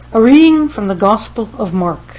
A reading from the Gospel of Mark.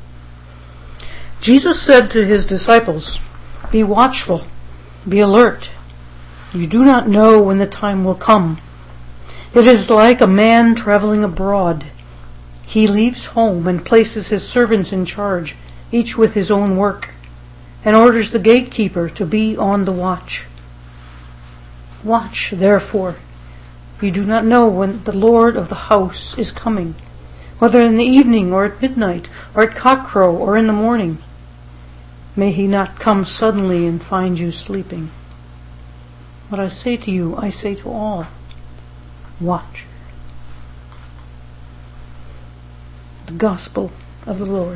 Jesus said to his disciples, "Be watchful, be alert. You do not know when the time will come. It is like a man traveling abroad. He leaves home and places his servants in charge, each with his own work, and orders the gatekeeper to be on the watch. Watch, therefore. You do not know when the Lord of the house is coming, whether in the evening or at midnight, or at cockcrow or in the morning. May he not come suddenly and find you sleeping. What I say to you, I say to all. Watch." The Gospel of the Lord.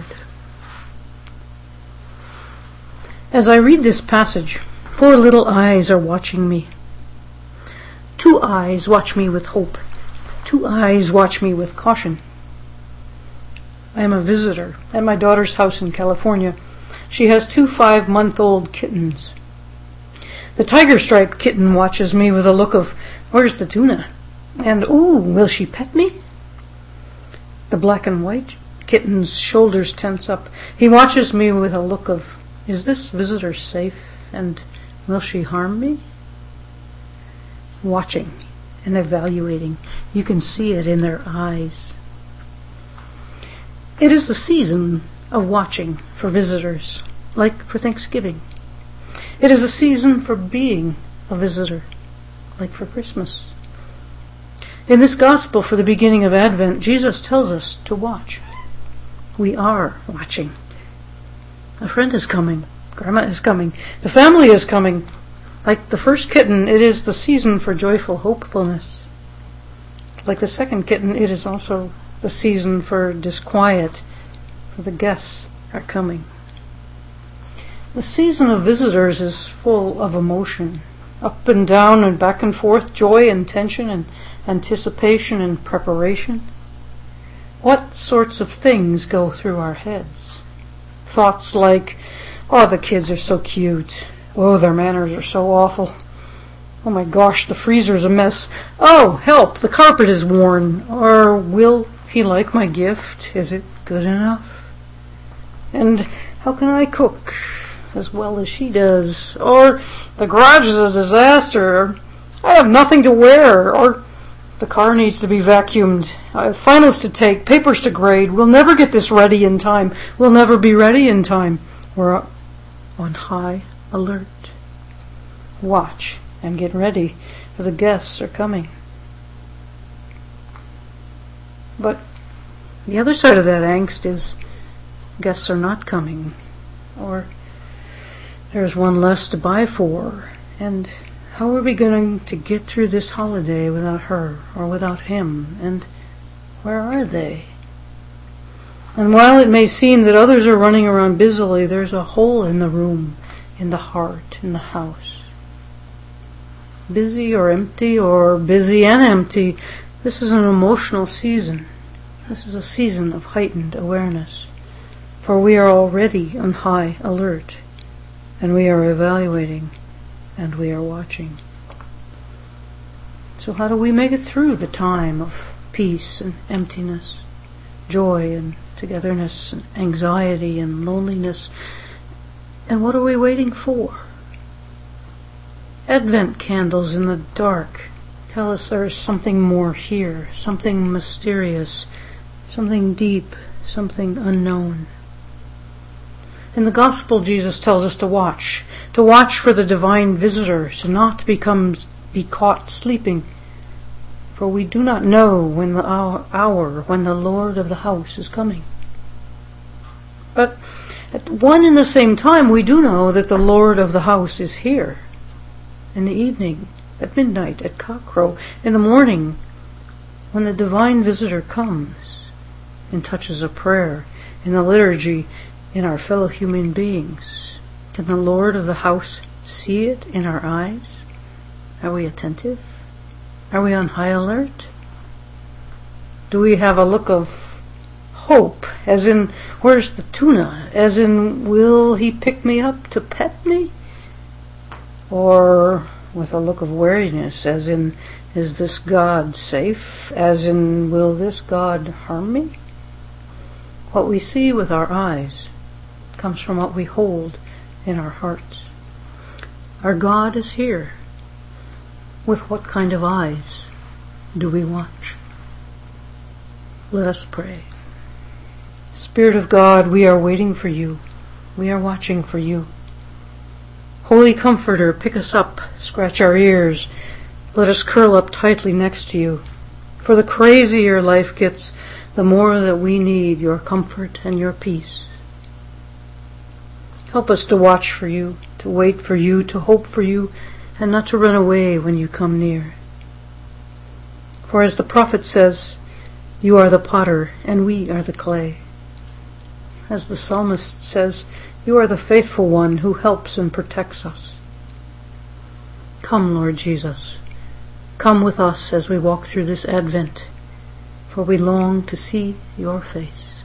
As I read this passage, 4 little eyes are watching me. 2 eyes watch me with hope. 2 eyes watch me with caution. I am a visitor at my daughter's house in California. She has 2 5-month-old kittens. The tiger-striped kitten watches me with a look of, "Where's the tuna?" and, "Ooh, will she pet me?" The black and white kitten's shoulders tense up. He watches me with a look of, "Is this visitor safe, and will she harm me?" Watching and evaluating. You can see it in their eyes. It is the season of watching for visitors, like for Thanksgiving. It is a season for being a visitor, like for Christmas. In this gospel for the beginning of Advent, Jesus tells us to watch. We are watching. A friend is coming. Grandma is coming. The family is coming. Like the first kitten, it is the season for joyful hopefulness. Like the second kitten, it is also the season for disquiet, for the guests are coming. The season of visitors is full of emotion, up and down and back and forth, joy and tension and anticipation and preparation. What sorts of things go through our heads? Thoughts like, "Oh, the kids are so cute. Oh, their manners are so awful. Oh my gosh, the freezer's a mess. Oh, help, the carpet is worn." Or, "Will he like my gift? Is it good enough? And how can I cook as well as she does?" Or, "The garage is a disaster." Or, "I have nothing to wear." Or, "The car needs to be vacuumed. I have finals to take, papers to grade. We'll never get this ready in time. We'll never be ready in time." We're on high alert. Watch and get ready, for the guests are coming. But the other side of that angst is guests are not coming, or there's one less to buy for, and how are we going to get through this holiday without her or without him, and where are they? And while it may seem that others are running around busily, there's a hole in the room, in the heart, in the house. Busy or empty, or busy and empty, this is an emotional season. This is a season of heightened awareness. For we are already on high alert, and we are evaluating, and we are watching. So how do we make it through the time of peace and emptiness, joy and togetherness, and anxiety and loneliness? And what are we waiting for? Advent candles in the dark tell us there is something more here, something mysterious, something deep, something unknown. In the Gospel, Jesus tells us to watch for the divine visitor, to not be caught sleeping, for we do not know when the hour when the Lord of the house is coming. But at one and the same time, we do know that the Lord of the house is here. In the evening, at midnight, at cockcrow, in the morning, when the divine visitor comes and touches a prayer in the liturgy in our fellow human beings. Can the Lord of the house see it in our eyes? Are we attentive? Are we on high alert? Do we have a look of hope, as in, "Where's the tuna?" As in, "Will he pick me up to pet me?" Or, with a look of wariness, as in, is this God safe? As in, will this God harm me? What we see with our eyes comes from what we hold in our hearts. Our God is here. With what kind of eyes do we watch? Let us pray. Spirit of God, we are waiting for you. We are watching for you. Holy Comforter, pick us up, scratch our ears. Let us curl up tightly next to you. For the crazier life gets, the more that we need your comfort and your peace. Help us to watch for you, to wait for you, to hope for you, and not to run away when you come near. For as the prophet says, you are the potter and we are the clay. As the psalmist says, you are the faithful one who helps and protects us. Come, Lord Jesus, come with us as we walk through this Advent, for we long to see your face.